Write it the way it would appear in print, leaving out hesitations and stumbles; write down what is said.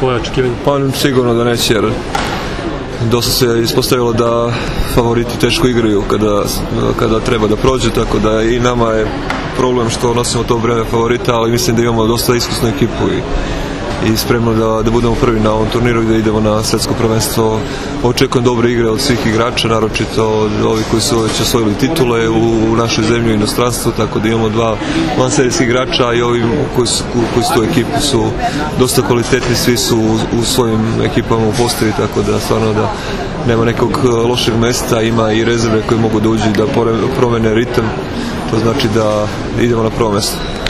tvoje očekivanje? Pa sigurno da neće, jer dosta se ispostavilo da favoriti teško igraju kada treba da prođe, tako da i nama je problem što nosimo to breme favorita, ali mislim da imamo dosta iskusnu ekipu i spremno da budemo prvi na ovom turniru i da idemo na svetsko prvenstvo. Očekujem dobre igre od svih igrača, naročito od ovih koji su već osvojili titule u našoj zemlji i inostranstvu, tako da imamo dva vanserijskih igrača i ovi koji su tu ekipu su dosta kvalitetni, svi su u svojim ekipama u postavi, tako da stvarno da nema nekog lošeg mesta, ima i rezerve koje mogu da uđu i da promene ritam, to znači da idemo na prvo mesto.